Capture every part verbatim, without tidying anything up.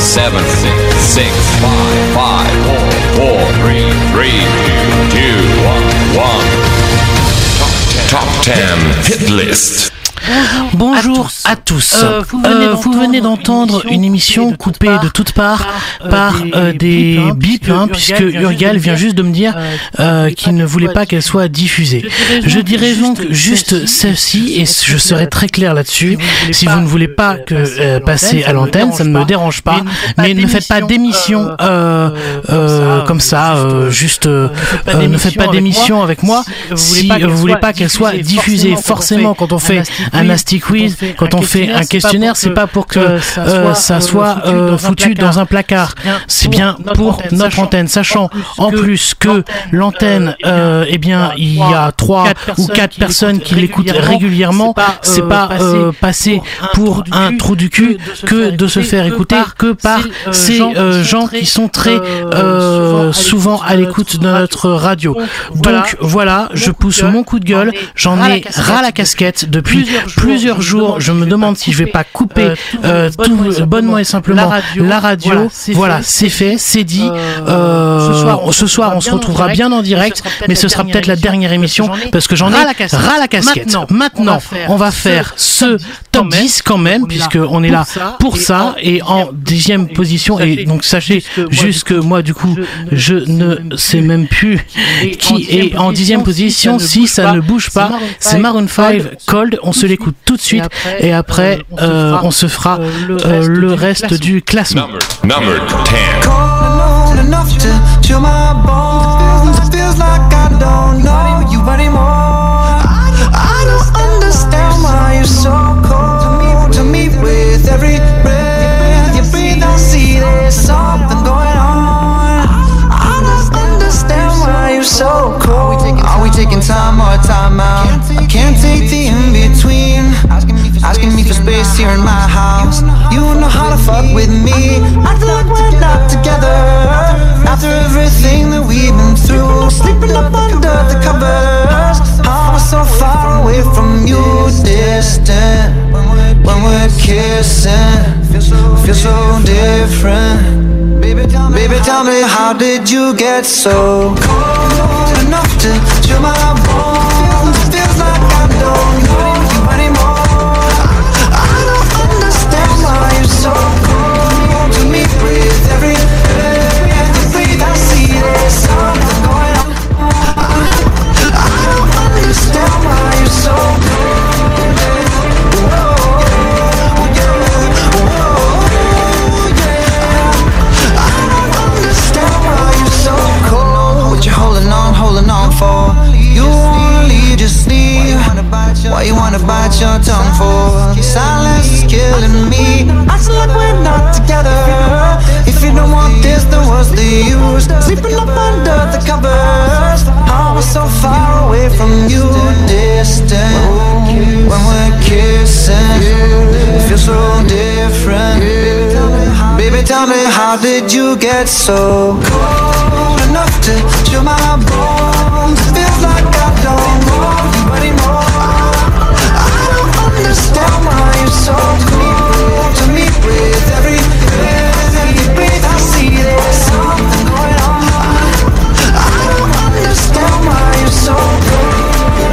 seven, six, five, five, four, four, three, three, two, one, one. Top ten Hit List. Bonjour à tous. Euh, vous venez, euh, vous venez d'entendre une émission coupée de toutes parts par euh, des bips, hein, puisque Urgal vient juste de me dire euh, qu'il ne voulait pas qu'elle soit diffusée. Je dirais donc juste ceci, et je serai très clair là-dessus. Si vous ne voulez pas que euh, passer à l'antenne, ça ne me dérange pas, mais ne faites pas d'émission euh, euh, comme ça, euh, juste euh, euh, ne faites pas d'émission avec moi si vous voulez pas qu'elle soit diffusée. Forcément, quand on fait un nasty quiz, quand on fait un questionnaire, c'est pas pour que euh, ça soit euh, foutu dans un placard. C'est bien pour notre antenne, sachant en plus que l'antenne, euh, eh bien, il y a trois ou quatre personnes qui l'écoutent régulièrement. C'est pas euh, passé pour un trou du cul que de se faire écouter que par ces euh, gens qui sont très euh, souvent à l'écoute de notre radio. Donc voilà, je pousse mon coup de gueule. J'en ai ras la casquette depuis plusieurs jours. Je me demande si je vais pas couper euh, tout bonnement et simplement la radio. La radio. Voilà, c'est fait, c'est dit. Euh, ce soir, on, ce soir, on se retrouvera bien en direct, mais ce sera peut-être la dernière émission parce que j'en ai ras la casquette. Maintenant, on va faire ce top dix quand même, puisque on est là pour ça. Et en dixième position, et donc sachez juste que moi, du coup, je ne sais même plus qui est en dixième position. Si ça ne bouge pas, c'est Maroon five, Cold. On se l'écoute tout de suite et après euh, on se fera euh, le reste du classement. Number ten. So cold. Are we taking time or time out? I can't take the in-between. Asking me for space here in my house. You know how to fuck with me. I feel like we're not together. After everything that we've been through, sleeping up under the covers. I was so far away from you, distant. When we're kissing, feel so different. Baby, tell me, how did you get so cold enough to chill my bones? It feels like I don't know you anymore. I don't understand why you're so cold to me. With every breath you breathe, I see there's something going on. I don't understand why you're so cold. Holding on, holding on for. You wanna leave, just leave. Why you wanna bite your tongue for? Silence is killing me. I feel like we're not together. If you don't want this, then what's the use? Sleeping up under the covers. I was so far away from you, distant. When we're kissing, it feels so different. Baby, tell me, how did you get so cold enough to chill my bones? It feels like I don't know you anymore. I don't understand why you're so cold to me. With every breath you breathe, I see there's something going on. I don't understand why you're so cold.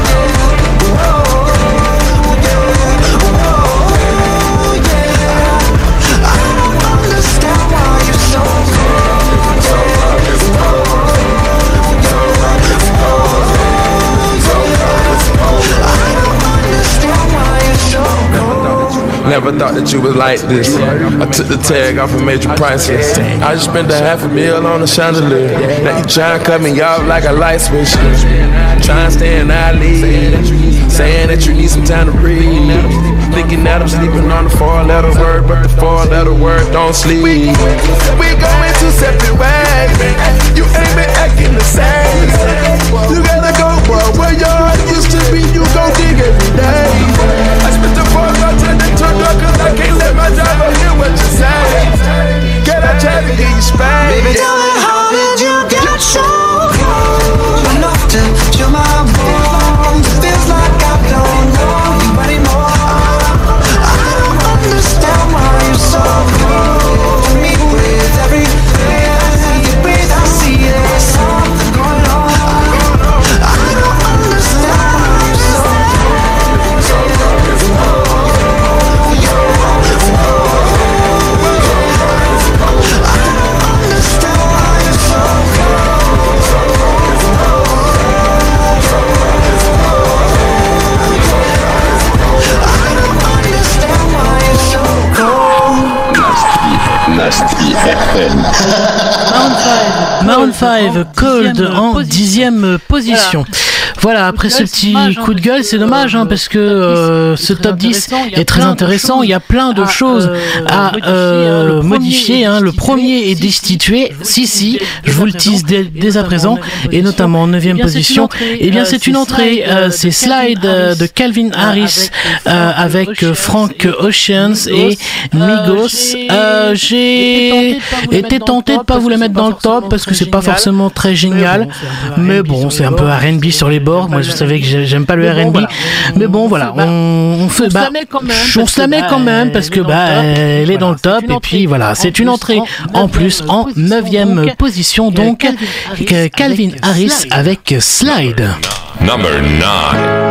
Never thought that you was like this. I took the tag off and made you priceless. I just spent a half a meal on a chandelier. Now you tryna cut me off like a light switch. Tryna stay in our league. Saying that you need some time to breathe. Thinking that I'm sleeping on the four-letter word, but the four-letter word don't sleep. We, we going two separate ways. You ain't been acting the same. You gotta go, bro. Where your heart used to be, you gon' dig every day. I spent the four months in the truck, cause I can't let my driver hear what you say. Can I try to get you spanked? Baby, tell me, how did you get so cold enough to chill my bones? It feels like I don't know you anymore. I don't understand why you're so cold to me. Maroon five, Cold en dixième position. Voilà, après ce petit coup de gueule, c'est dommage hein, parce que euh, ce top dix est très intéressant. Il y a plein de choses à euh, modifier. Hein. Le premier est destitué. Si, si, je vous le tease dès, dès à présent. Et notamment en neuvième position. Eh bien, c'est une entrée. Euh, c'est Slide euh, de Calvin Harris euh, avec euh, Frank Oceans et Migos. Euh, J'ai été tenté de pas vous la mettre dans le top parce que c'est pas forcément très génial. Mais bon, c'est un peu R and B sur les bords. Moi, je savais que j'aime pas le R and B, mais bon, voilà, on, on fait, bah, on se la met quand même parce que bah, elle est dans le top et puis voilà, c'est une entrée en plus en neuvième position, donc Calvin Harris avec Slide. Number nine.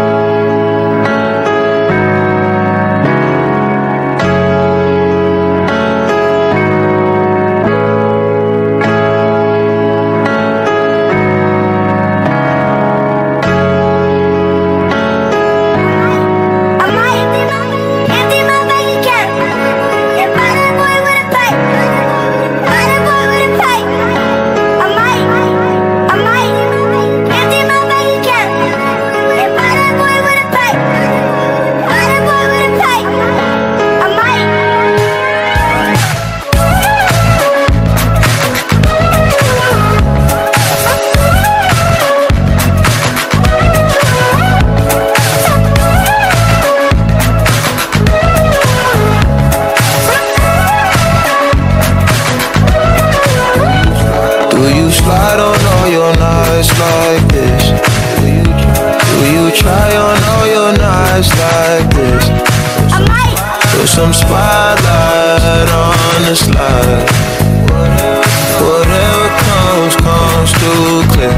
Some spotlight on the slide. Whatever comes, comes too clear.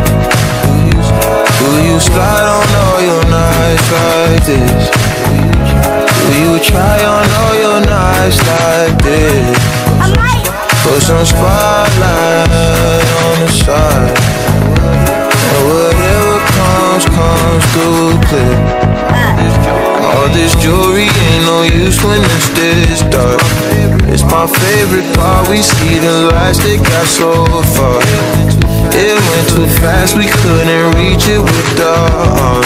Do you slide on all your nights like this? Do you try on all your nights like this? Put some spotlight on the side. And whatever comes, comes too clear. All this jewelry ain't no use when it's this dark. It's my favorite part, we see the lights that got so far. It went too fast, we couldn't reach it with the arm.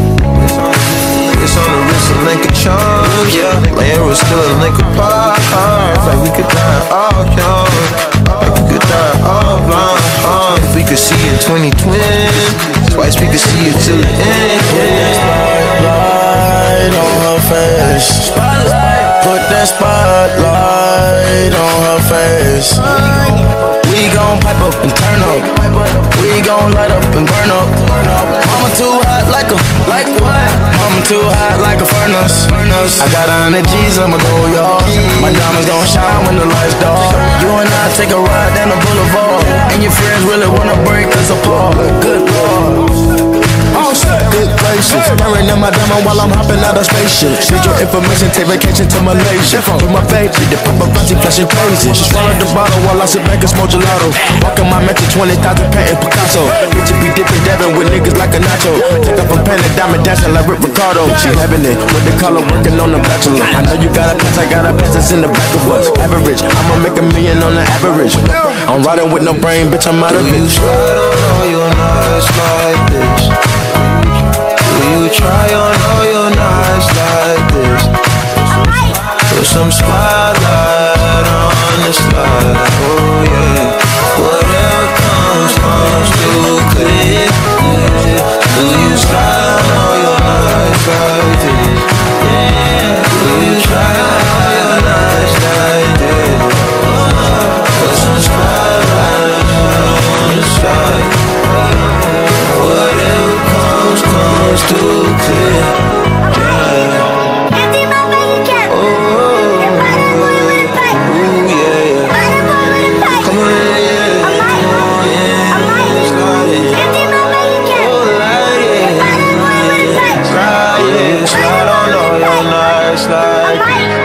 It's on the wrist, a link of charm, yeah. Layer was still a link apart. Like we could die all young, like we could die all blind. If we could see in twenty twenty, twice we could see it till the end. Spotlight on her face. Put that spotlight on her face. We gon' pipe up and turn up. We gon' light up and burn up. Mama too hot like a, like what? Mama too hot like a furnace. I got a hundred G's, I'ma go yard. My diamonds gon' shine when the lights dark. You and I take a ride down the boulevard, and your friends really wanna break us apart. Good Lord. Good gracious, staring at my diamond while I'm hopping out of spaceship. Need your information, take vacation to Malaysia. With my baby, the paparazzi flashing crazy. She swallowed the bottle while I sit back and smoke gelato. Walking my metro, twenty thousand patent Picasso. Bitch, be dipping, dabbing with niggas like a nacho. Take up a pen and diamond dancing like Rick Ricardo. She having it with the color working on the bachelor. I know you got a pass, I got a pass that's in the back of us. Average, I'ma make a million on the average. I'm riding with no brain, bitch, I'm out of it. Do you slide on all your nights like this? Do you try on all your nights like this? Put some spotlight on the slide. Oh yeah. Whatever comes, comes too clear. Do you slide on all your nights like this? Do you try on all your nights like this? Put some spotlight on the slide. Whatever comes, comes too clear. Yeah. Empty my bank account. Oh, and buy that boy with a pipe. Ooh, yeah. Buy that boy with a pipe. Come on, yeah. I might, oh, yeah. I might. Empty my bank account. Oh, like, yeah. And buy that boy with a pipe. Slide, yeah. Slide on all your nights like.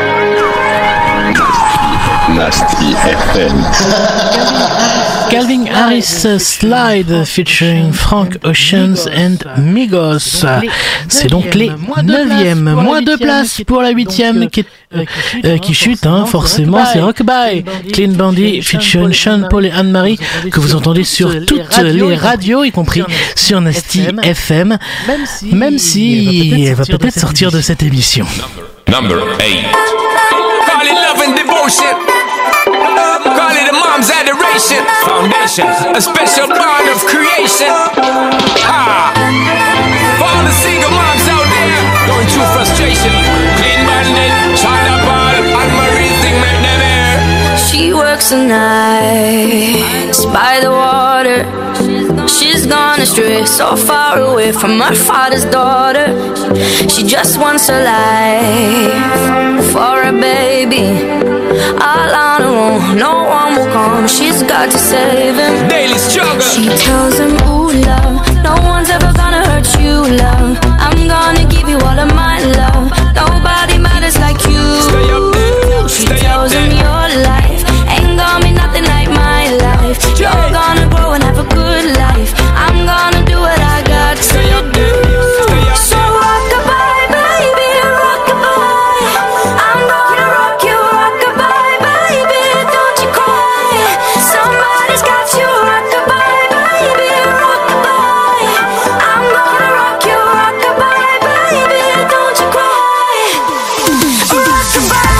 Nasty F M. Calvin Harris Slide featuring Frank Oceans and Migos. C'est donc les neuvièmes. Moins deux places pour la huitième qui, euh, euh, qui chute, hein, forcément. C'est Rockabye. Clean Bandit featuring Sean Paul et Anne-Marie que vous entendez sur toutes les radios, y compris sur Nasty F M. Même si elle va peut-être sortir de cette émission. Number eight. Call it love and devotion. Call it a mom's adoration. Foundation, a special bond of creation. Ah. For all the single moms out there going through frustration. Clean Bandit, China Paul, Anne-Marie thing make them air. She works the nights by the water. She's gone astray, so far away from her father's daughter. She just wants a life for a baby. All on her own, no one will come. She's got to save him. Daily struggle. She tells him, ooh, love, no one's ever gonna hurt you, love. I'm gonna give you all of my love. Nobody matters like you. Stay up there. She Stay tells up him there. your life ain't gonna be nothing like my life. You're gonna grow and have a good life. I'm gonna do what I got to Stay up there. Stay up So there. rock-a-bye, baby, rock-a-bye. I'm gonna rock you, rock-a-bye, baby, don't you cry. Somebody's got you, rock-a-bye, baby, rock-a-bye. I'm gonna rock you, rock-a-bye, baby, don't you cry. Rock-a-bye.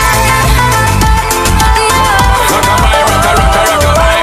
Rockabye, rocka, rocka, rockabye.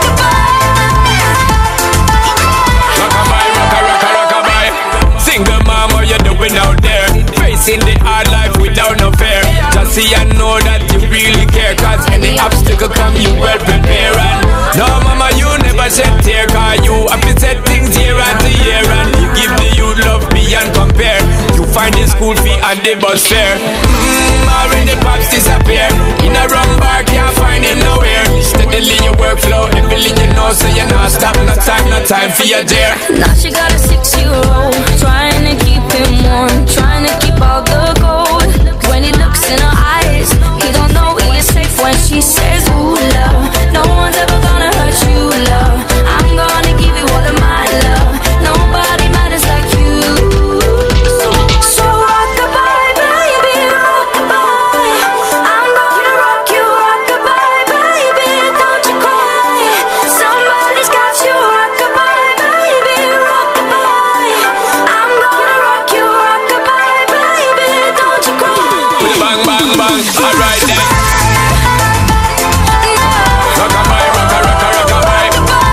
Rockabye, rocka, rocka, rockabye. Single mom, what you doing out there? Facing the hard life without no fear. Just see and know that you really care. Cause any obstacle come, you well prepare. And no mama, you never shed tear. Cause you have to set things year after year. And you give the youth love beyond compare. You find the school fee and the bus fare. Mmm, already pops disappear. In a wrong bar, can't find him nowhere. Steadily your workflow, everything you know, so you're not stop. No time, no time for your dear. Now she got a six-year-old, trying to keep him warm, trying to keep all the gold. When he looks in her eyes, he don't know he is safe when she says, ooh, love, no one's ever gonna hurt you, love. I'm gonna give you all of my love. Nobody matters like you. So rock-a-bye, baby, rock-a-bye. I'm gonna rock you, rock-a-bye, baby, don't you cry. Somebody's got you, rock-a-bye, baby, rock-a-bye. I'm gonna rock you, rock-a-bye, baby, don't you cry. Bang, bang, bang, alright then. Rockabye, rocka, rocka, rockabye.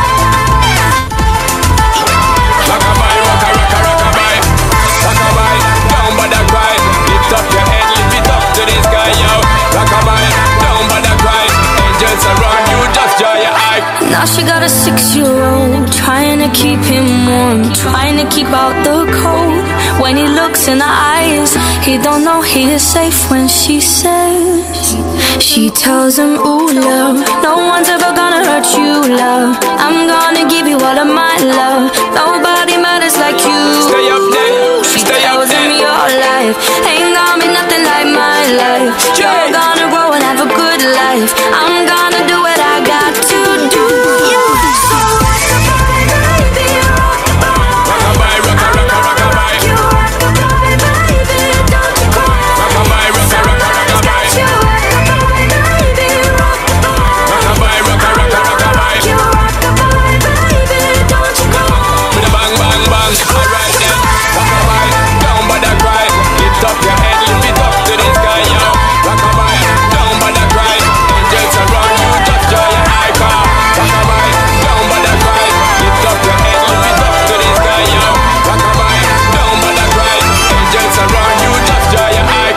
Rockabye, rocka, rocka, rockabye. Rockabye, down by the cry. Lift up your head, lift it up to the sky, yo. Rockabye, down by the cry. Angels around you, just draw your eye. Now she got a six-year-old, trying to keep him warm, trying to keep out the cold. When he looks in her eyes, he don't know he is safe when she says, she tells him, ooh, love, no one's ever gonna hurt you, love. I'm gonna give you all of my love. Nobody matters like you. Stay up there, She stay up tells him there. your life ain't gonna be nothing like my life. You're gonna grow and have a good life. I'm gonna do what I got to do. So rock-a-bye, baby, rock-a-bye. Rockabye, rocka, rocka, rockabye. You rock-a-bye, baby, don't you cry. Rockabye, rocka, rocka, rockabye. You rock-a-bye, baby, rock-a-bye. Rockabye, rocka, rocka, rockabye. You rock-a-bye, baby, don't you cry. With a bang, bang, bang, alright then. Rockabye, down by the cry. Lift up your head, lift it up to the sky, yo. Rockabye, down by the cry. Angels around you, just draw your eye car. Rockabye, down by the cry. Lift up your head, lift it up to the sky, yo. Rockabye, down by the cry. Angels around you, just draw your eye.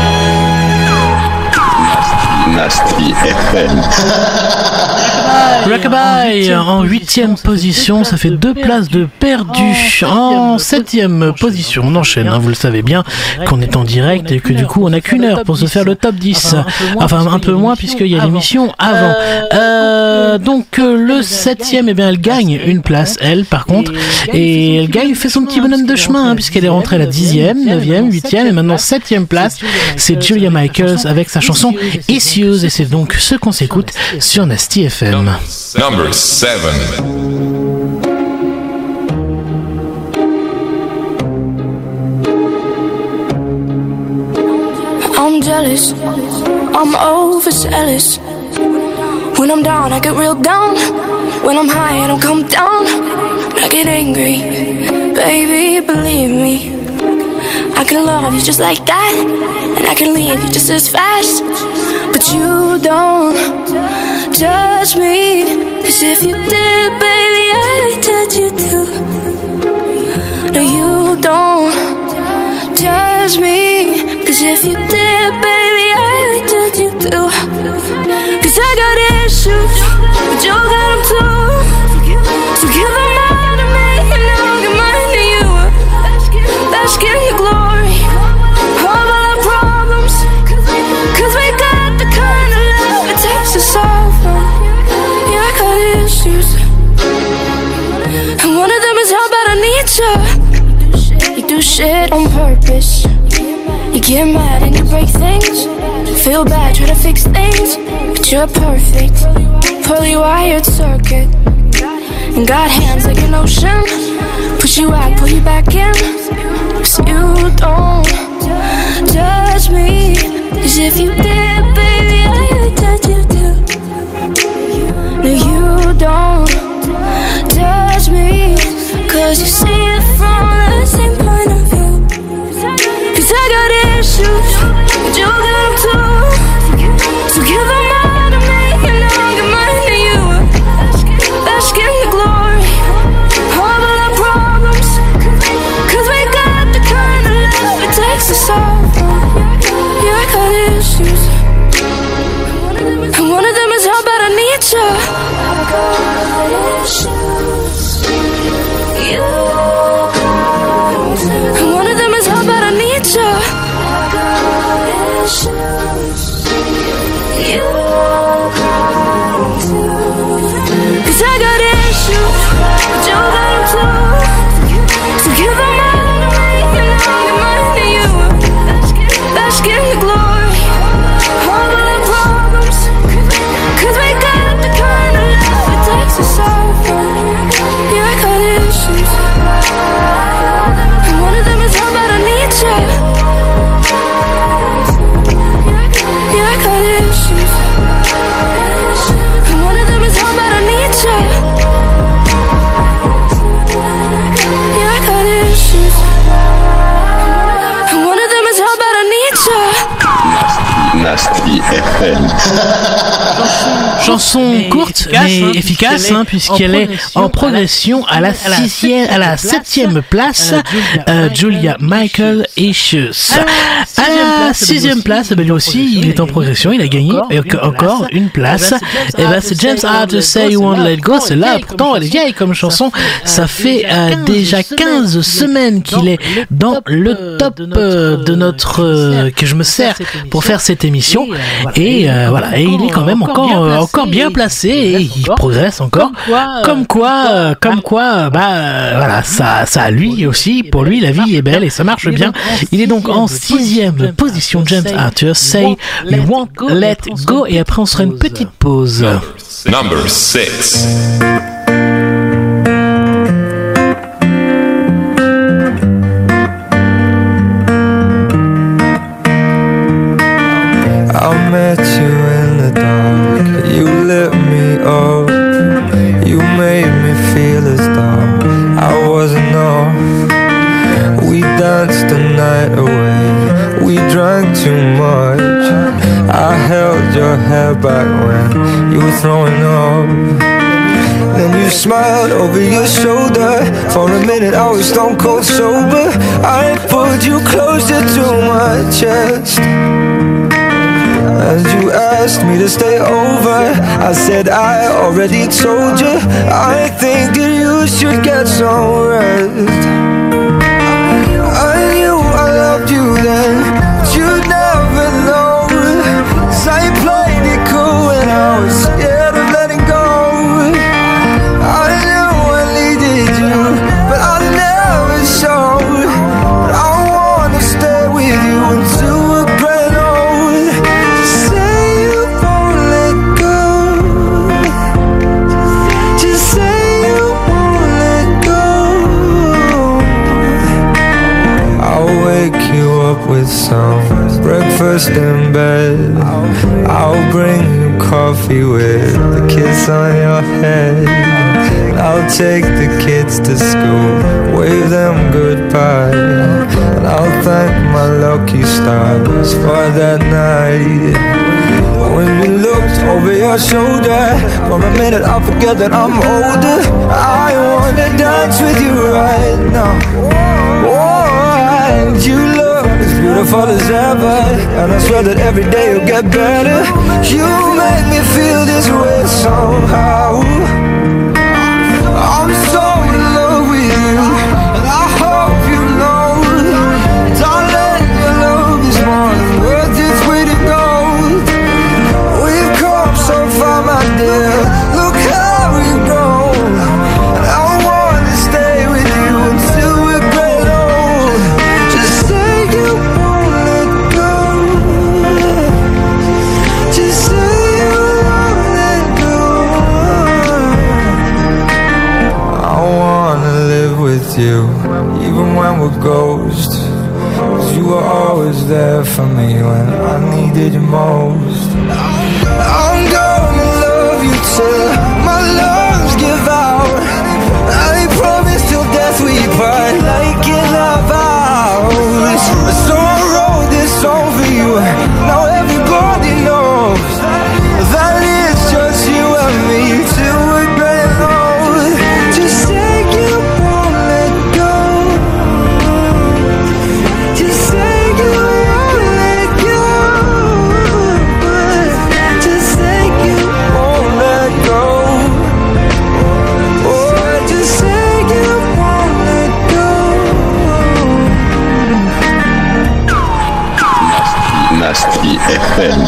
Nasty F M. Rockabye en huitième position, ça fait deux places de perdu. En septième position, on enchaîne, hein, vous le savez bien, qu'on est en direct et que du coup on n'a qu'une heure pour se faire le top dix. Enfin un peu moins puisqu'il y a l'émission avant. Euh, donc le septième, eh bien elle gagne une place, elle par contre, et elle gagne, fait son petit bonhomme de chemin, hein, puisqu'elle est rentrée à la dixième, neuvième, huitième et maintenant septième place. C'est Julia Michaels avec sa chanson Issues et c'est donc ce qu'on s'écoute sur Nasty F M. Number seven. I'm jealous, I'm overzealous. When I'm down, I get real down. When I'm high, I don't come down. I get angry, baby, believe me. I can love you just like that, and I can leave you just as fast. But you don't judge me, 'cause if you did, baby, I'd judge you too. No, you don't judge me, 'cause if you did, baby, I'd judge you too. 'Cause I got issues, but you got them too. So give them all to me, and I'll give mine to you. Bask in your glory, all our problems, 'cause we got the kind of love it takes to solve them. Yeah, I got issues, and one of them is how bad I need you. You do shit on purpose. You get mad and you break things. Feel bad, try to fix things, but you're perfect. Poorly wired circuit, and got hands like an ocean. Push you out, pull you back in. 'Cause you don't judge me, 'cause if you did, baby, I'd judge you too. No, you don't judge me, 'cause you see it from the same point of view. 'Cause I got issues, but you got them too. So give them all to me, and I'll give mine to you. Bask in the glory, all of our problems, 'cause we got the kind of love it takes to solve them. Yeah, I got issues, and one of them is how bad I need you. I got issues, you. And one of them is how bad I need you. I got issues, you. 'Cause I got issues, but you got them too. So give them all to me, and I'll give mine to you. Bask in the glory, all of our problems, 'cause we got the kind of love it takes to solve them. Yeah, I got issues, and one of them is how bad I need you. Yeah, I got issues, and one of them is how bad I need you. Yeah, I got issues, and one of them is how bad I need you. Nasty F M. Chanson courte mais efficace, hein, puisqu'elle est en progression à la sixième, à la septième place. euh, Julia Michaels Issues. À la sixième place, ben lui aussi, il est en progression, il a gagné encore une place. Et ben c'est James Arthur, Say You Won't Let Go. C'est là, pourtant elle est vieille comme chanson. Ça fait euh, déjà quinze semaines qu'il est dans le top euh, de notre euh, que je me sers pour faire cette émission. Et euh, voilà, et il est quand même encore euh, encore bien placé et il progresse encore. Comme quoi, euh, comme quoi, bah euh, voilà, ça, ça lui aussi, pour lui la vie est belle et ça marche bien. Il est donc en sixième position. James Arthur, Say You Won't Let Go. Et après on sera une petite pause. Number six. I met you in the dark, you lit me up, you made me feel as though I wasn't off. We danced the night away, we drank too much. I held your hair back when you were throwing up. Then you smiled over your shoulder. For a minute I was stone cold sober. I pulled you closer to my chest. And you asked me to stay over. I said I already told you. I think that you should get some rest. I knew I loved you then, but you never know. 'Cause I played it cool when I was scared of letting go. I knew I needed you, but I never showed. But I wanna stay with you until we're grown old. Just say you won't let go. Just say you won't let go. I'll wake you up with some breakfast in bed. I'll bring you coffee with the kiss on your head. I'll take the kids to school, wave them goodbye. And I'll thank my lucky stars for that night. When you looked over your shoulder, for a minute I forget that I'm older. I wanna dance with you right now. Oh, and you look as beautiful as ever, and I swear that every day you'll get better. You make me feel this way somehow. I'm so in love with you, and I hope you know, darling, your love is more than worth its weight in gold. We've come so far, my dear, look how we've grown. And I wanna stay with you until we're grown old. Just say you won't let go. Just say you won't let go. I wanna live with you, even when we're ghosts. 'Cause you were always there for me when I needed you most. I'm gonna love you till my lungs give out. I promise till death we part, like in our vows. So I wrote this song for you, now everybody knows that it's just you and me till we're grown old. Just say you won't let go. Just say you won't let go. Just say you won't let go. Oh, just say you won't let go. Nasty F M.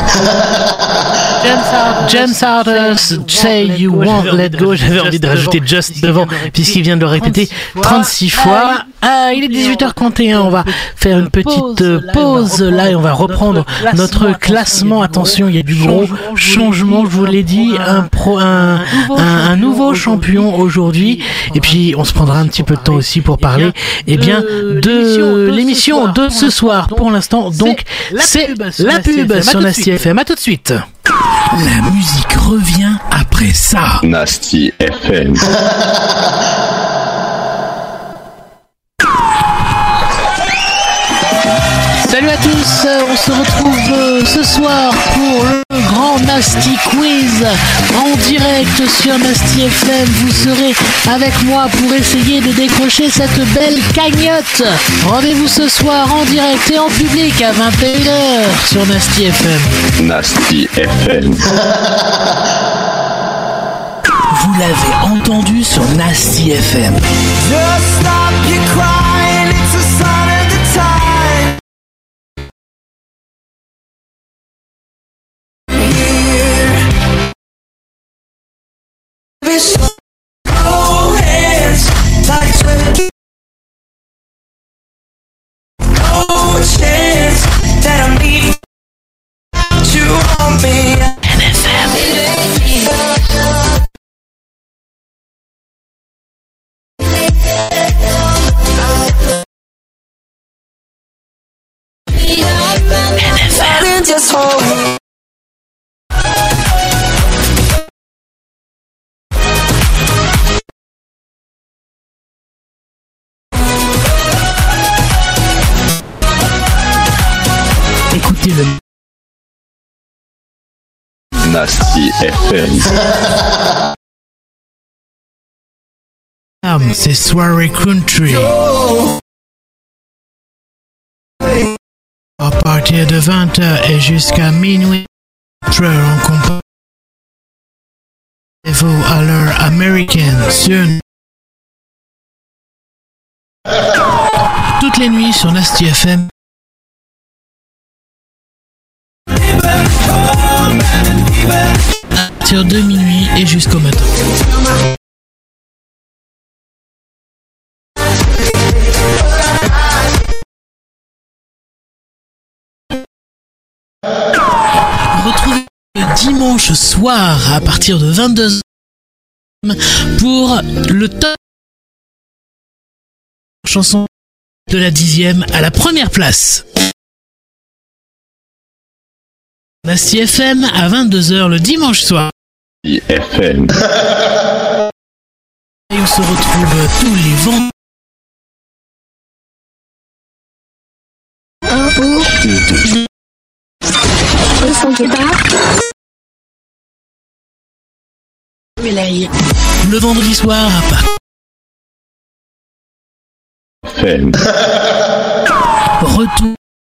James Arthurs, Say You Won't Let Go. J'avais envie de rajouter Just devant, puisqu'il vient de le répéter trente-six fois. Ah, il est dix-huit heures trente et un. On va faire une petite pause là et on va reprendre notre classement. Attention, il y a du gros changement. Je vous l'ai dit, un, pro, un, un, un nouveau champion aujourd'hui. Et puis, on se prendra un petit peu de temps aussi pour parler, eh bien, de l'émission de ce soir. Pour l'instant, donc, c'est la pub sur Nasty F M. À tout de suite. La musique revient après ça. Nasty F M. Salut à tous, on se retrouve ce soir pour le grand Nasty Quiz en direct sur Nasty F M. Vous serez avec moi pour essayer de décrocher cette belle cagnotte. Rendez-vous ce soir en direct et en public à vingt et une heures sur Nasty F M. Nasty F M. Vous l'avez entendu sur Nasty F M. Just stop your crying, it's a sign of the time. No hands, like twenty. No chance that I'm leaving you on me. N F M. N F M. Just hold me. Écoutez le Nasty F M. c'est Soirée Country. À partir de vingt heures et jusqu'à minuit. en compagnie Evo Aller American sur toutes les nuits sur Nasty F M. À partir de minuit et jusqu'au matin. Retrouvez le dimanche soir à partir de vingt-deux heures pour le top chanson de la dixième à la première place. Nasty F M à vingt-deux heures le dimanche soir. F M. Et on se retrouve tous les vendredis. Un pour le son qui part. Le vendredi soir à part. F M. Retour.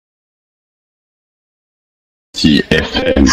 F M.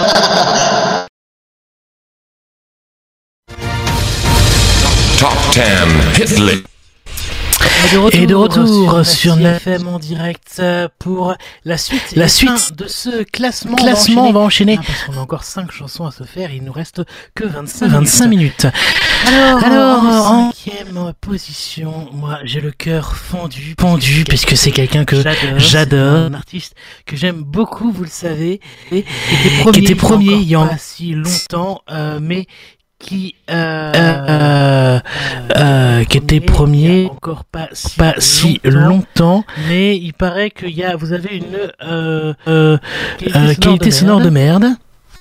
Top dix hit list. Et de retour, et de retour sur Nasty F M en direct pour la suite, la suite de ce classement. classement on va enchaîner. On va enchaîner. Ah, parce qu'on a encore cinq chansons à se faire, il nous reste que vingt-cinq, vingt-cinq minutes. Alors, Alors en cinquième position, moi j'ai le cœur fendu, pendu, puisque c'est quelqu'un que j'adore, j'adore un artiste que j'aime beaucoup, vous le savez, et qui était premier il y a pas si longtemps, euh, mais qui euh, euh, euh, qui était premier encore pas si, pas si longtemps, longtemps, mais il paraît qu'il y a, vous avez une euh, euh, qualité, euh, qualité sonore de merde. De merde.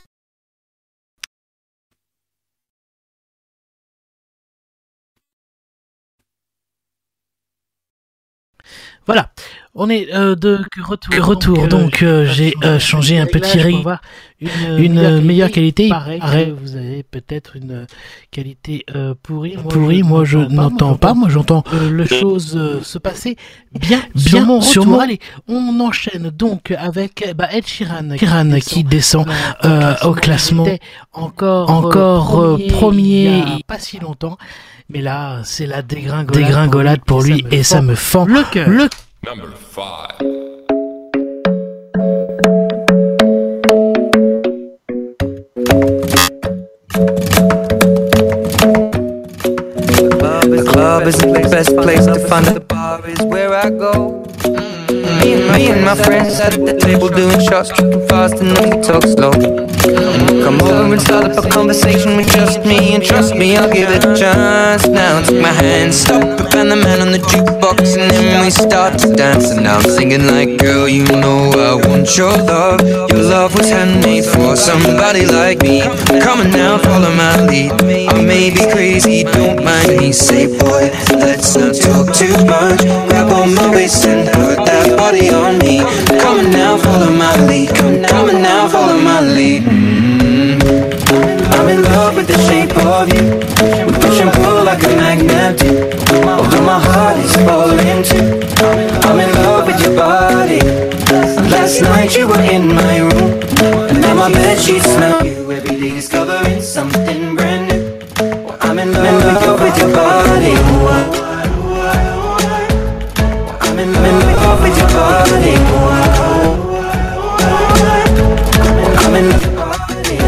Voilà, on est euh, de retour. Que retour. Donc, donc euh, j'ai euh, changé un petit réglateur pour avoir une, une meilleure, meilleure qualité. Pareil, pareil, vous avez peut-être une qualité euh, pourrie. Moi, pourrie, moi je n'entends pas. Moi j'entends euh, les choses euh, se passer bien, bien sur mon retour. Sur mon... Allez, on enchaîne donc avec bah, Ed Sheeran, Sheeran qui descend euh, au classement. Encore, encore euh, premier, premier il n'y a pas si longtemps. Mais là, c'est la dégringolade, dégringolade pour lui, et ça me fend le cœur. Le... Number five. The club is the best place to find the bar is where I go. Me and, me and my friends at the table doing shots, tripping fast and then we talk slow. Come over and start up a conversation with just me, and trust me, I'll give it a chance. Now take my hand, stop it, and the man on the jukebox, and then we start to dance. And now I'm singing like, girl, you know I want your love. Your love was handmade for somebody like me. Come on now, follow my lead. I may be crazy, don't mind me. Say, boy, let's not talk too much. Grab on my waist and put that body on me. Come on now, follow my lead. Come, come on now, follow my lead. Mm-hmm. I'm in love with the shape of you. We push and pull like a magnet do. Although my heart is falling too. I'm in love with your body. Last night you were in my room, and now my bedsheets smell you. Every day discovering something brand new. I'm in love with your body. I'm in love with your body. I'm in love with your body.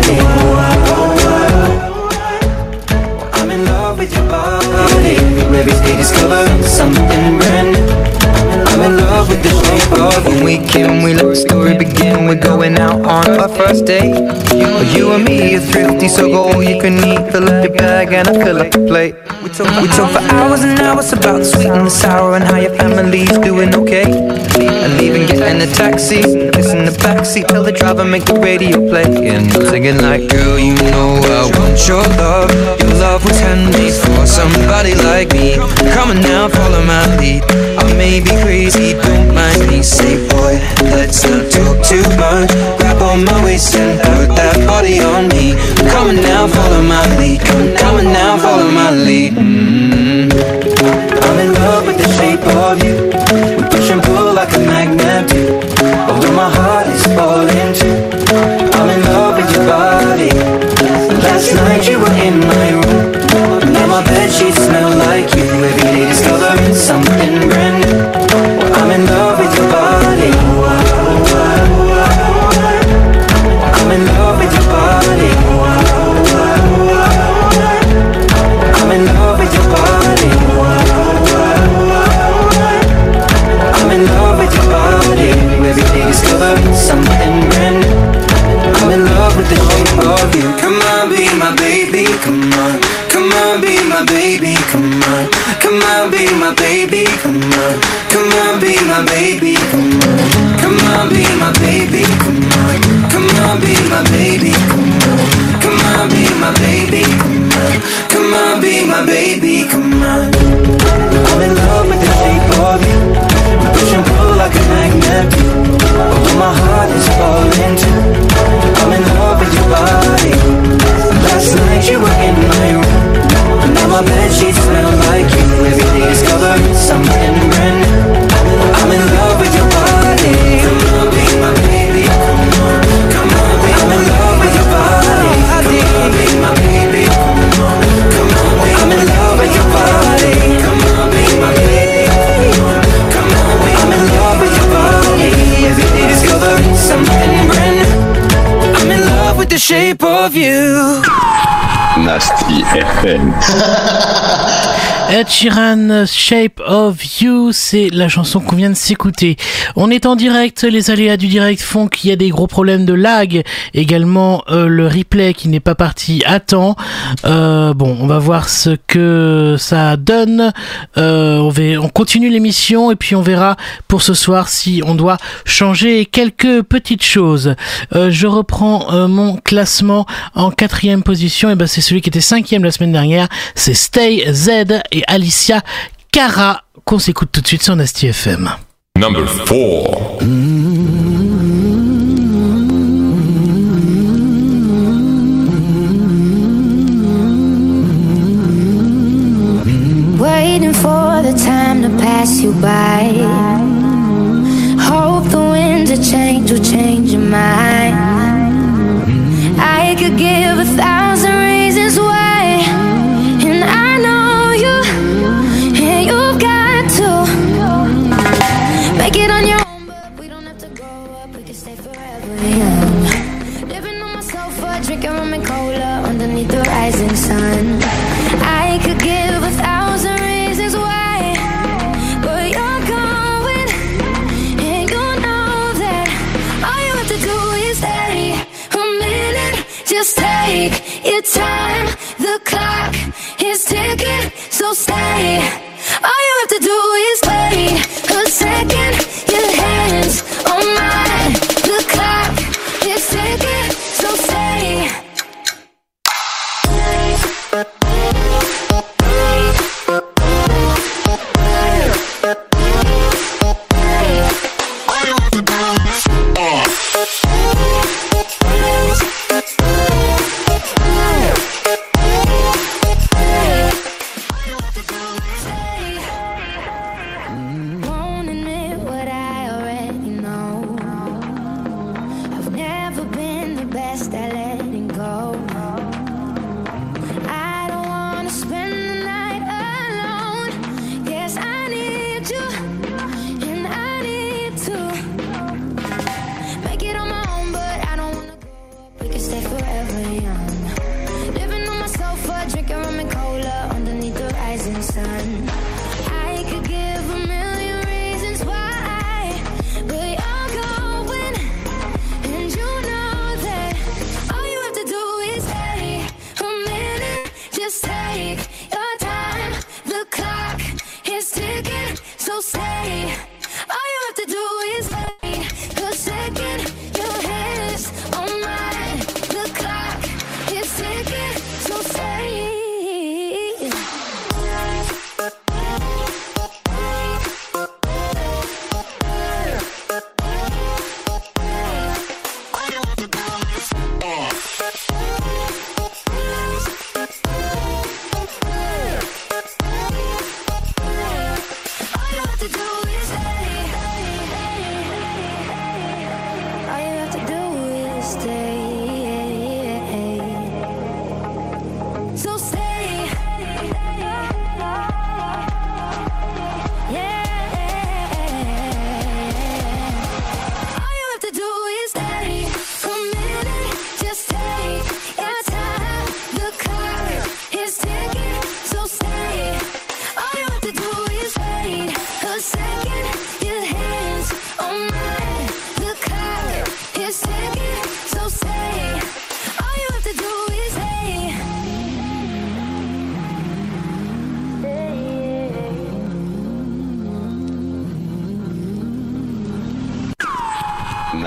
I'm in love with your body. Every day discovering something brand new. I'm in love with the shape of you. When we can, we let the story begin. We're going out on our first date. You, you and me are thrifty, so go all you can eat. Fill up your bag and I fill up the plate. We talk, we talk for hours and hours about the sweet and the sour and how your family's doing okay. And even getting a taxi, listen the backseat, tell the driver make the radio play. And I'm singing like, girl, you know I want your love. Your love was handmade for somebody like me. Come on now, follow my lead. I may be crazy, don't mind me. Say, boy, let's not talk too much. Grab on my waist and put that body on me. Come on now, follow my lead. Come, come on now, follow my lead. Mm-hmm. I'm in love with the shape of you. We push and pull like a magnet do. Although my heart is falling too. I'm in love on, come on, be my baby, come on, come on, be my baby, come on, come on, be my baby, come on, come on, be my baby, come on, come on, be my baby, come on. I'm in love with the shape of you, push and pull like a magnet, but my heart is falling too. I'm in love with your body. Last night you were in my room, now my bedsheets smell like you. Every day is covered in something brand new. I'm in love with your body. Come on, be my baby. Come on, come on, be I'm in love with your body. Come on, be my baby. Come on, come on, be I'm in love with your body. Come on, be my baby. Come on, come on, be I'm in love with your body. Every day is covered in something brand new. I'm in love with the shape of you. Nasty F M. Ed Sheeran, Shape of You, c'est la chanson qu'on vient de s'écouter. On est en direct, les aléas du direct font qu'il y a des gros problèmes de lag. Également euh, le replay qui n'est pas parti à temps. Euh, bon, on va voir ce que ça donne. Euh, on, va, on continue l'émission et puis on verra pour ce soir si on doit changer quelques petites choses. Euh, je reprends euh, mon classement en quatrième position. Et ben c'est celui qui était cinquième la semaine dernière. C'est Stay Z et Alicia Cara qu'on s'écoute tout de suite sur Nasty F M. Number four. Waiting for the time to pass you by. Hope the winds of change will change your mind. I could give a thousand reasons why. Make it on your own, but we don't have to grow up. We can stay forever young. Living on my sofa, drinking rum and cola underneath the rising sun. I could give a thousand reasons why, but you're going, and you know that all you have to do is stay a minute. Just take your time. The clock is ticking, so stay. All you have to do is wait a second. Your hands on mine. The clock is ticking, so stay.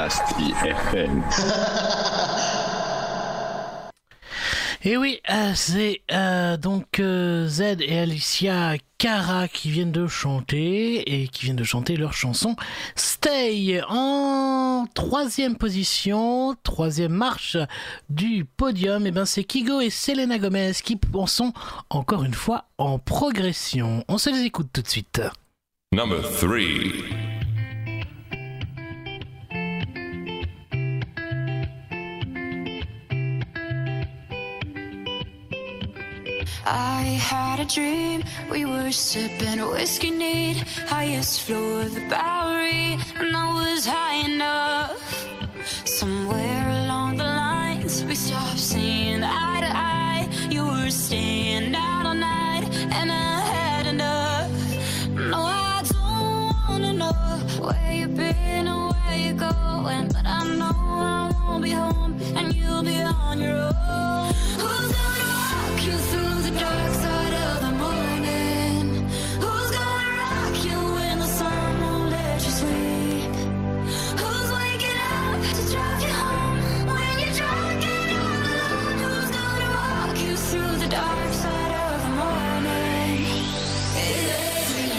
Nasty F M. Et oui, euh, c'est euh, donc euh, Z et Alicia Cara qui viennent de chanter et qui viennent de chanter leur chanson Stay en troisième position, troisième marche du podium. Et ben c'est Kygo et Selena Gomez qui en sont encore une fois en progression. On se les écoute tout de suite. Number three. I had a dream, we were sipping whiskey neat, highest floor of the Bowery, and I was high enough. Somewhere along the lines, we stopped seeing eye to eye. You were staying out all night, and I had enough. No, I don't wanna know where you've been or where you're going, but I know I won't be home, and you'll be on your own. Who's gonna walk you through the dark side of the morning? Who's gonna rock you when the sun won't let you sleep? Who's waking up to drive you home when you're drunk and all alone? Who's gonna walk you through the dark side of the morning? It's me.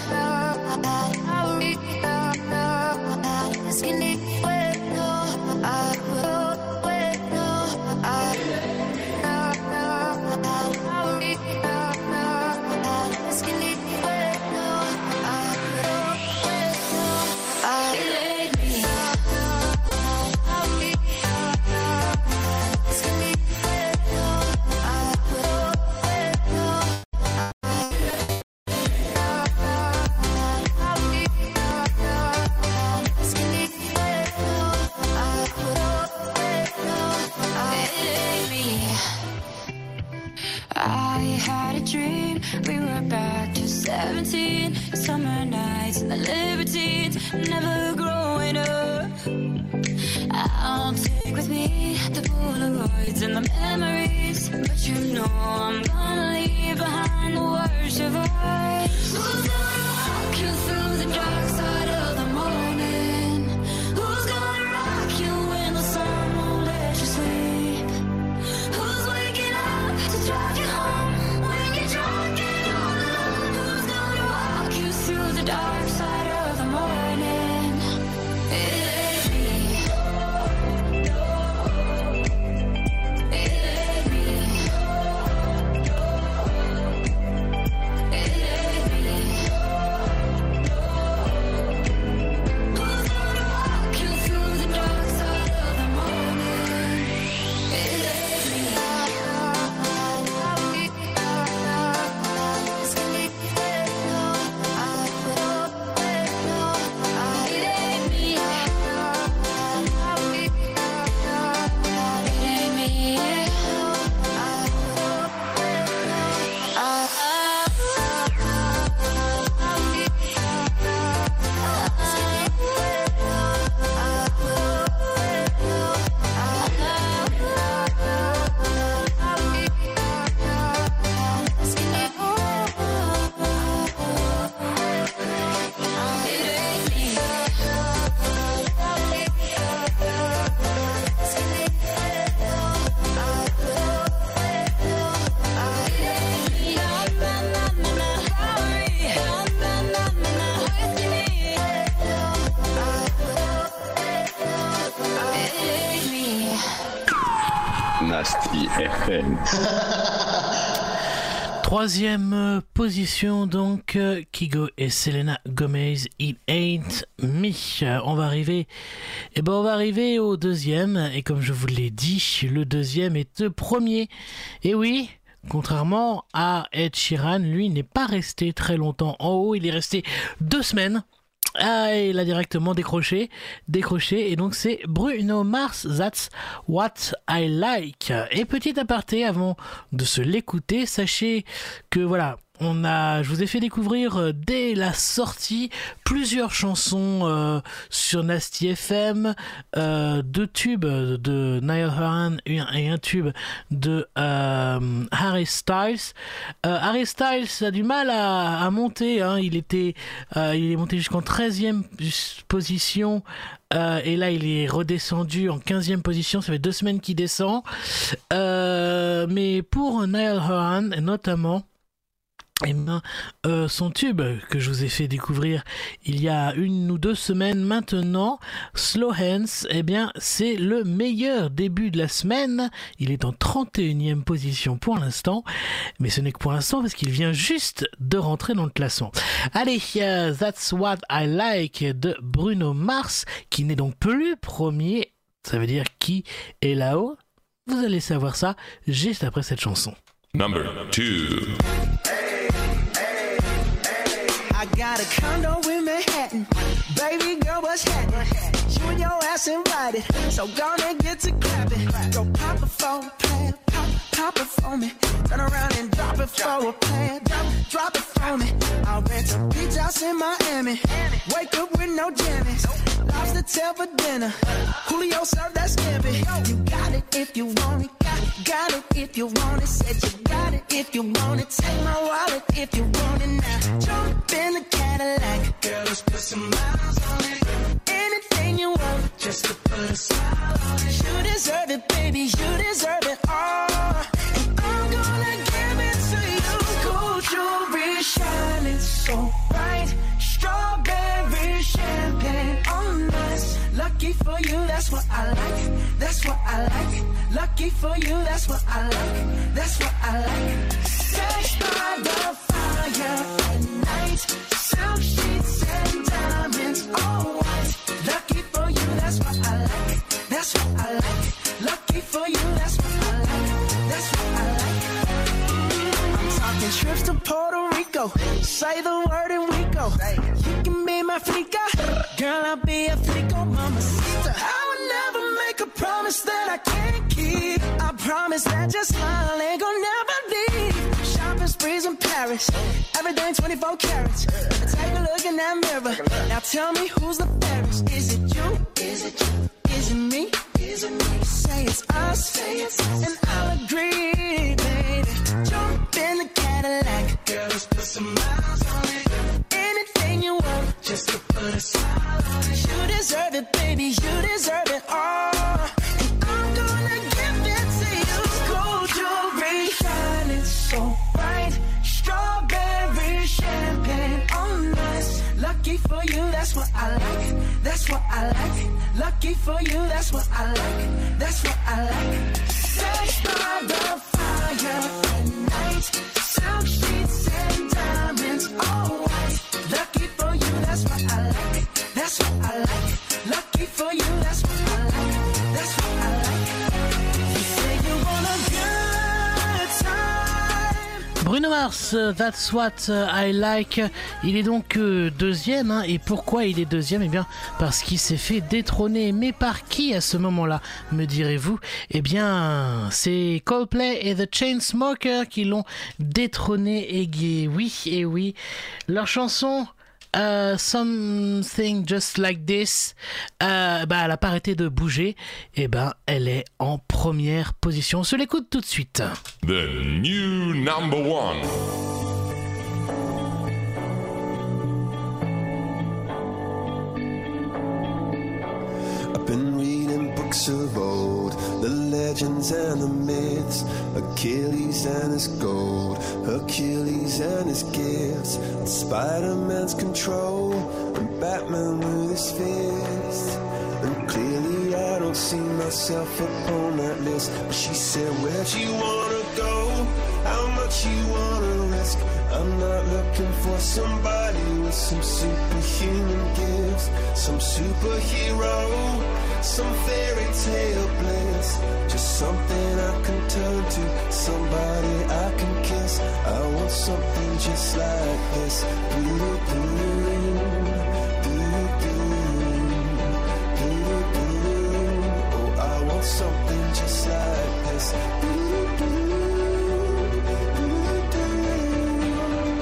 I had a dream, we were back to seventeen. Summer nights and the libertines, never growing up. I'll take with me the Polaroids and the memories, but you know I'm gonna leave behind the worst of us. Who's gonna walk you through the dark side of the morning? Who's gonna rock you when the sun won't let you sleep? Who's waking up to drive you home when you're drunk and all alone? Who's gonna walk you through the dark side of the morning? It ain't me. It ain't me. It ain't me. Who's gonna walk you through the dark side of the morning? It ain't me. Nasty F M. Troisième position donc, Kygo et Selena Gomez, It Ain't Me. On va arriver, eh ben on va arriver au deuxième, et comme je vous l'ai dit, le deuxième est le premier. Et oui, contrairement à Ed Sheeran, lui n'est pas resté très longtemps en haut, il est resté deux semaines. Ah, il a directement décroché, décroché, et donc c'est Bruno Mars, That's What I Like. Et petit aparté, avant de se l'écouter, sachez que voilà, On a, je vous ai fait découvrir euh, dès la sortie plusieurs chansons euh, sur Nasty F M, euh, deux tubes de Niall Horan et un, et un tube de euh, Harry Styles. Euh, Harry Styles a du mal à, à monter, hein. Il était, euh, il est monté jusqu'en treizième position. Euh, et là, il est redescendu en quinzième position. Ça fait deux semaines qu'il descend. Euh, mais pour Niall Horan, notamment, eh bien, euh, son tube que je vous ai fait découvrir il y a une ou deux semaines maintenant, Slow Hands, eh bien, c'est le meilleur début de la semaine. Il est en trente et unième position pour l'instant, mais ce n'est que pour l'instant parce qu'il vient juste de rentrer dans le classement. Allez, uh, That's What I Like de Bruno Mars, qui n'est donc plus premier. Ça veut dire qui est là-haut? Vous allez savoir ça juste après cette chanson. Number two. I got a condo in Manhattan. Baby girl, what's happening? You and your ass invited, so gonna get to clapping. Go pop it for a plan, pop, pop it for me. Turn around and drop it for a plan, drop, drop it for me. I'll rent a beach house in Miami. Wake up with no jammies. Lobster tail for dinner. Julio served that scampi. You got it if you want it. Got, got it if you want it. Said you got it if you want it. Take my wallet if you want it now. Jump in the Cadillac. Girl, let's put some miles on it. Anything you want, just to put a smile on it. You deserve it, baby. You deserve it all. And I'm gonna give it to you. Gold jewelry shining so bright. Strawberry champagne on us. Lucky for you, that's what I like. That's what I like. Lucky for you, that's what I like. That's what I like. Sex by the fire at night. Silk sheets and diamonds, all white. Lucky for you, that's what I like. That's what I like. Lucky for you, that's what I like. That's what I like. I'm talking trips to Puerto Rico. Say the word and we go. You can be my flica. Girl, I'll be a flico, mamacita. I would never make a promise that I can't keep. I promise that your smile ain't gonna never leave. Shopping sprees in Paris. Everything twenty-four carats. Take a look in that mirror. Now tell me who's the fairest. Is it you? Is it you? Is it me? Is it me? Say it's us. Say it's us. And I'll agree, baby. Jump in the Cadillac. Girl, let's put some miles on it. Anything you want, just to put a smile on it. You deserve it, baby. You deserve it all. And I'm gonna give it to you. Gold jewelry shining so bright. Strawberry champagne on us. Lucky for you, that's what I like. That's what I like. Lucky for you, that's what I like. That's what I like. Sex by the fire at night. Silk sheets and diamonds, all white. Lucky for you, that's what I like. That's what I like. Lucky for you, that's what I like. That's what I like. You say you want a good time. Bruno Mars, That's What I Like. Il est donc euh, deuxième, hein, et pourquoi il est deuxième? Eh bien, parce qu'il s'est fait détrôner. Mais par qui à ce moment-là, me direz-vous? Eh bien, c'est Coldplay et The Chainsmokers qui l'ont détrôné. Et oui, et oui, leur chanson Uh, Something Just Like This, euh, bah, elle a pas arrêté de bouger, et ben, elle est en première position. On se l'écoute tout de suite. The new number one. I've been reading books of old, the legends and the myths, Achilles and his gold, Hercules and his gifts, and Spider-Man's control, and Batman with his fist. And clearly I don't see myself upon that list. But she said, where'd you wanna go? How much you wanna risk? I'm not looking for somebody with some superhuman gifts, some superhero, some fairy tale bliss. Just something I can turn to, somebody I can kiss. I want something just like this. Blue, something just like this.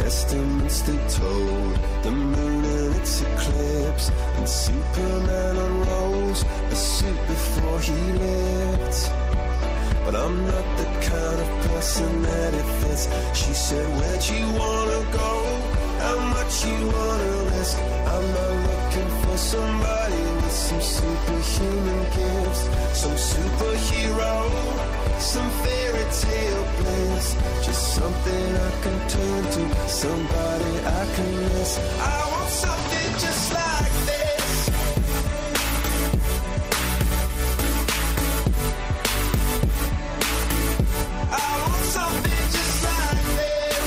testaments that told the moon and its eclipse, and Superman unrolls a suit before he lived. But I'm not the kind of person that it fits. She said, where'd you wanna go? How much you wanna risk? I'm not looking for somebody with some superhuman gifts, some superhero, some fairy tale bliss. Just something I can turn to, somebody I can miss. I want something just like this. I want something just like this.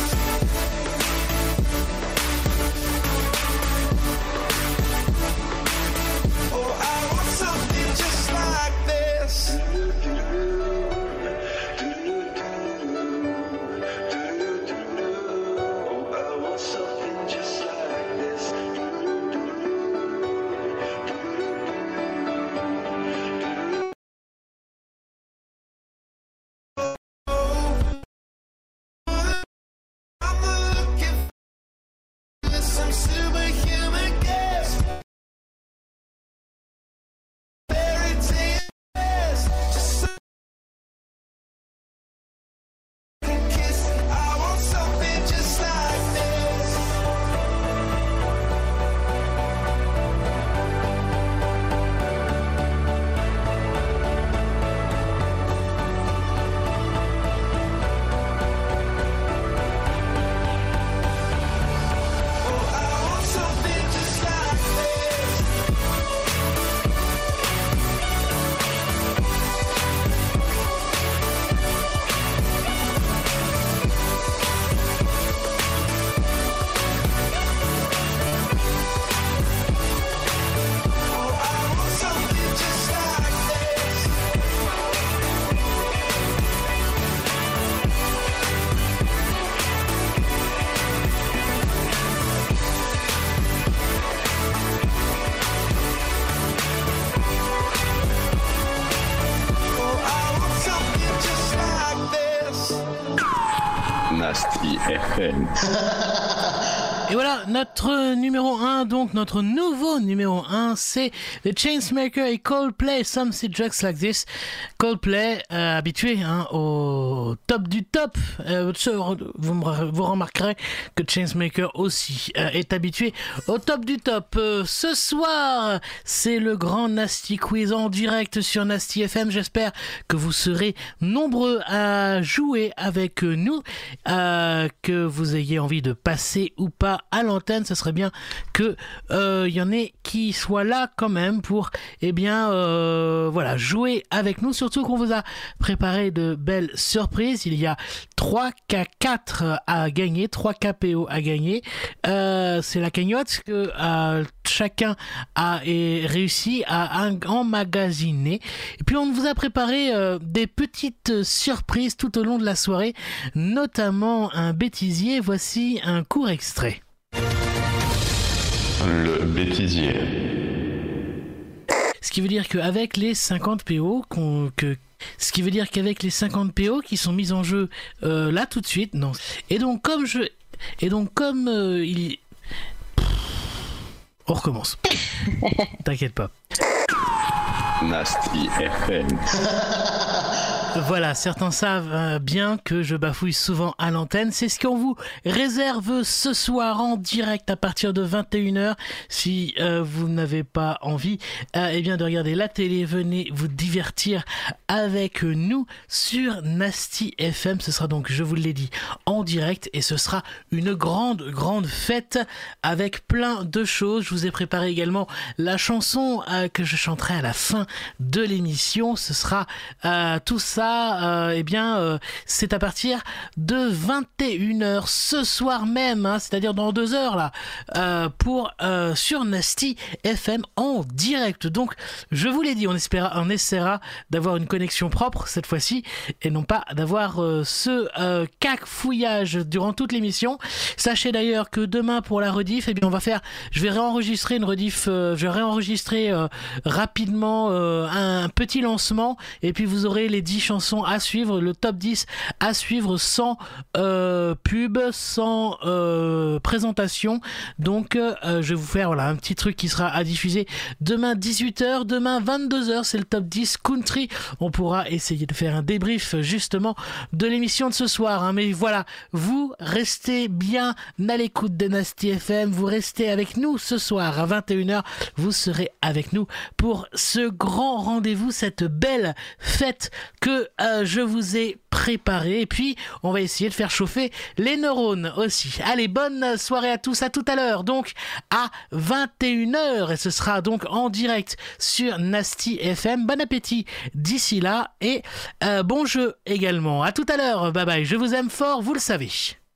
Oh, I want something just like this. Oh, I want something just like this. Some superhuman gifts, fairy tales, just so I can kiss. I want something just like this. Nasty F M. Et voilà, notre numéro un, donc notre nouveau numéro un, c'est The Chainsmokers et Coldplay, Some Say Just Like This. Coldplay, euh, habitué hein, au top du top. Euh, vous, vous remarquerez que Chainsmokers aussi euh, est habitué au top du top. Euh, ce soir, c'est le grand Nasty Quiz en direct sur Nasty F M. J'espère que vous serez nombreux à jouer avec nous, euh, que vous ayez envie de passer ou pas à l'antenne. Ce serait bien que euh, y en ait qui soient là quand même pour eh bien euh, voilà jouer avec nous, surtout qu'on vous a préparé de belles surprises. Il y a trois K quatre à gagner, trois K P O à gagner. Euh, c'est la cagnotte que euh, chacun a et réussi à emmagasiner. Et puis on vous a préparé euh, des petites surprises tout au long de la soirée, notamment un bêtisier. Voici un court extrait. Le bêtisier. Ce qui veut dire qu'avec les cinquante P O qu'on, que Ce qui veut dire qu'avec les cinquante P O qui sont mis en jeu euh, là tout de suite, non. Et donc comme je, et donc comme euh, il, on recommence. T'inquiète pas. Nasty F M. Voilà, certains savent bien que je bafouille souvent à l'antenne. C'est ce qu'on vous réserve ce soir en direct à partir de vingt et une heures. Si euh, vous n'avez pas envie euh, eh bien de regarder la télé, venez vous divertir avec nous sur Nasty F M. Ce sera donc, je vous l'ai dit, en direct et ce sera une grande, grande fête avec plein de choses. Je vous ai préparé également la chanson euh, que je chanterai à la fin de l'émission. Ce sera euh, tout ça. Euh, eh bien, euh, c'est à partir de vingt et une heures ce soir même, hein, c'est-à-dire dans deux heures là, euh, pour euh, sur Nasty F M en direct. Donc, je vous l'ai dit, on espéra, on essaiera d'avoir une connexion propre cette fois-ci et non pas d'avoir euh, ce euh, cacfouillage durant toute l'émission. Sachez d'ailleurs que demain pour la rediff, eh bien, on va faire, je vais réenregistrer une rediff, euh, je vais réenregistrer euh, rapidement euh, un petit lancement et puis vous aurez les dix chansons à suivre, le top dix à suivre sans euh, pub, sans euh, présentation. Donc euh, je vais vous faire voilà un petit truc qui sera à diffuser demain dix-huit heures, demain vingt-deux heures, c'est le top dix country. On pourra essayer de faire un débrief justement de l'émission de ce soir, hein. Mais voilà, vous restez bien à l'écoute de Nasty F M, vous restez avec nous ce soir à vingt et une heures, vous serez avec nous pour ce grand rendez-vous, cette belle fête que euh, je vous ai préparée. Et puis on va essayer de faire chauffer les neurones aussi. Allez, bonne soirée à tous, à tout à l'heure donc à vingt et une heures, et ce sera donc en direct sur Nasty F M. Bon appétit d'ici là et euh, bon jeu également. À tout à l'heure, bye bye, je vous aime fort, vous le savez.